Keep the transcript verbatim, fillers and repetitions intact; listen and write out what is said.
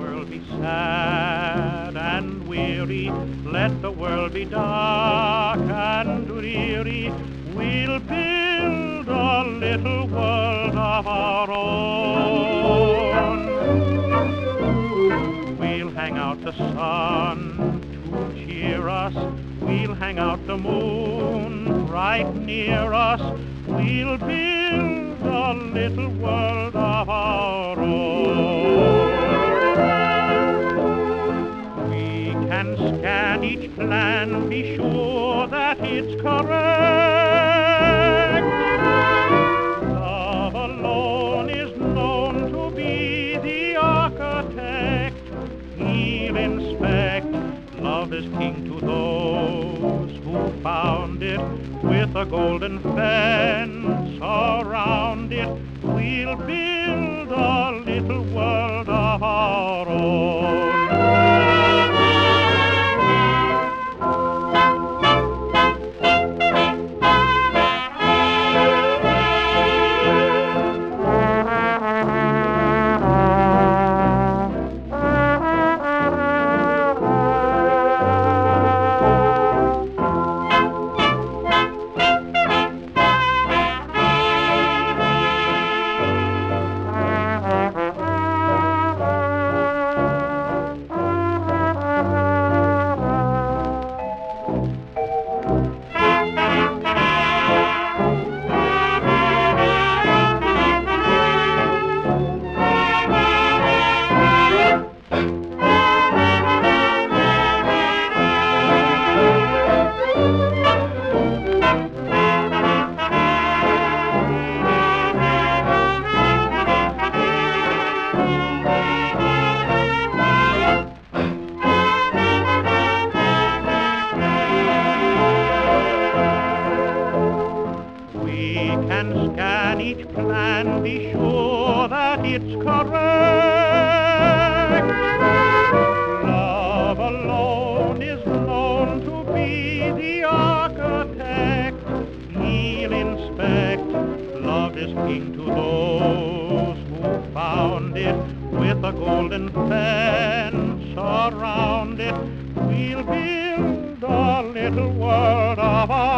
world be sad and weary, let the world be dark and dreary, we'll build a little world of our own. We'll hang out the sun to cheer us, we'll hang out the moon right near us, we'll build a little world of our own. We can scan each plan, be sure that it's correct. Love alone is known to be the architect. He'll inspect. Love is king to those who found it, with a golden fence around it. We'll build a little world of our own. We can scan each plan, be sure that it's correct. Love alone is known to be the architect. He'll inspect. Love is king to those who found it, with a golden fence around it. We'll build a little world of our